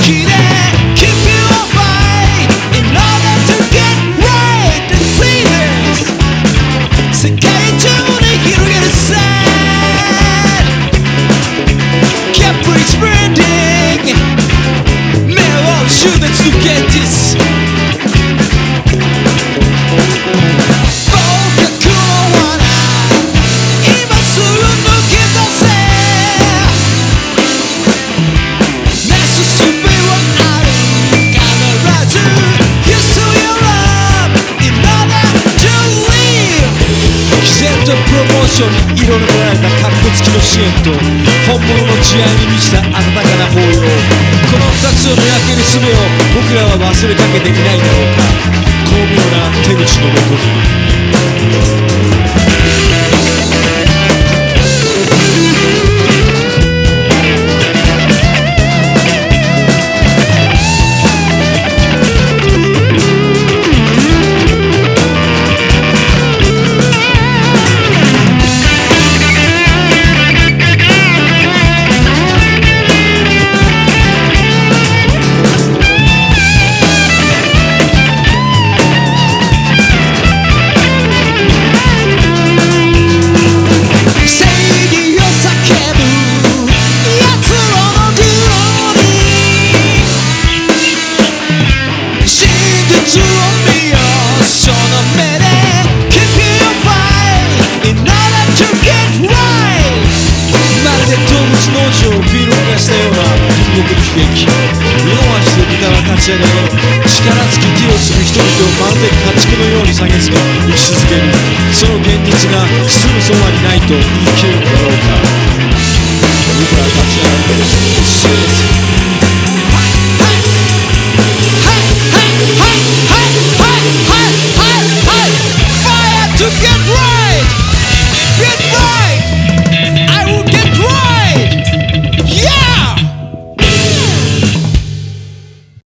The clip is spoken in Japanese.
きで Keep you alive in order to get right diseases 世界中に広げる sad Capri spreading 目を終電つけ thisプロモーションに彩られたカッコつきの支援と本物の慈愛に満ちた温かな抱擁この2つを見分ける術を僕らは忘れかけていないだろうか巧妙な手口のもとにしたような隣国悲劇4足で豚は立ち上がり力尽き手をつく人々をまるで家畜のように蔑み生き続けるその現実がすぐそばにないと言い切れるのだろうか僕らは立ち上がって